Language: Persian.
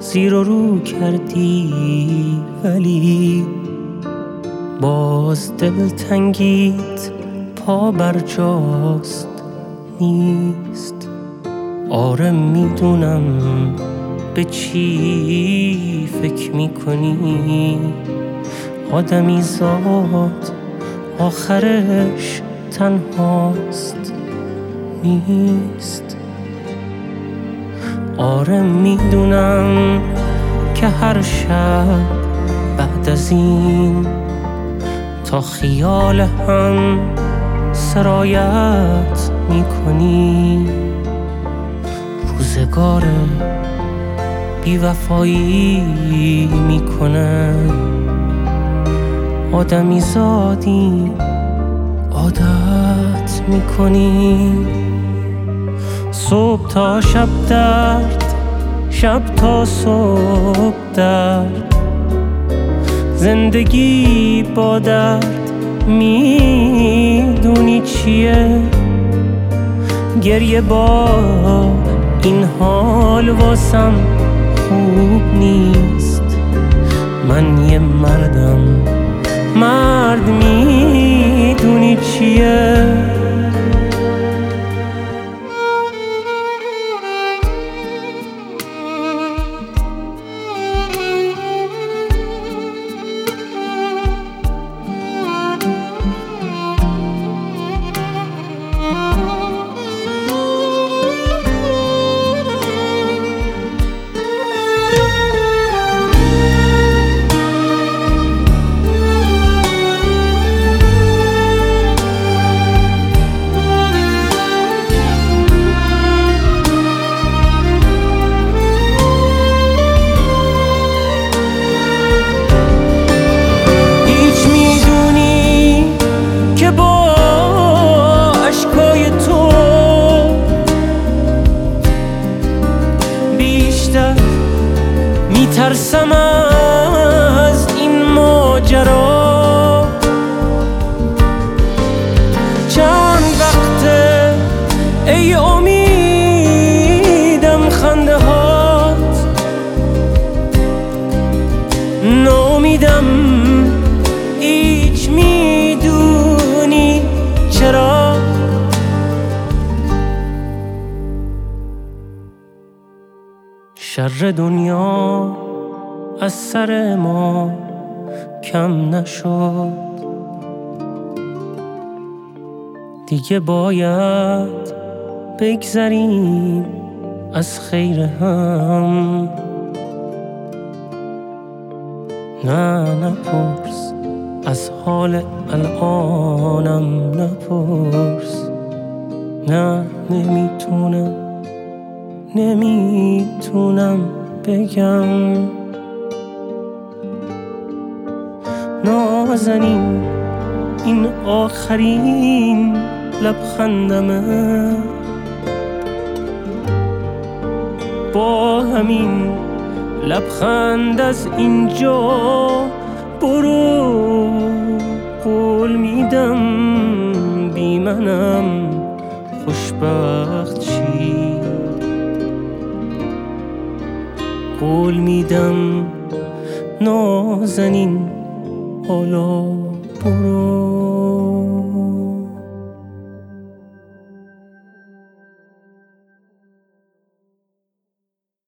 زیر و رو کردی ولی باز دلتنگیت پا بر جاست نیست. آره میدونم به چی فکر میکنی، آدمی زاد آخرش تنهاست نیست. آره میدونم که هر شب بعد از این تا خیال هم سرایت میکنی. روزگار بیوفایی میکنه، آدمی زادی عادت میکنی. صبح تا شب درد، شب تا صبح درد، زندگی با درد میدونی چیه؟ گریه با این حال واسم خوب نیست. من یه مردم، مرد میدونی چیه؟ میترسم از این ماجرا، چند وقته ای امیدم خنده هات، ناامیدم هیچ میدونی چرا؟ شر دنیا از سر ما کم نشد، دیگه باید بگذریم از خیر هم. نه نپرس از حال الانم، نپرس. نه نمیتونم بگم. نازنین این آخرین لبخندمه، با همین لبخند از اینجا برو. قول میدم بی منم خوشبخت چی، قول میدم نازنین حالا برو.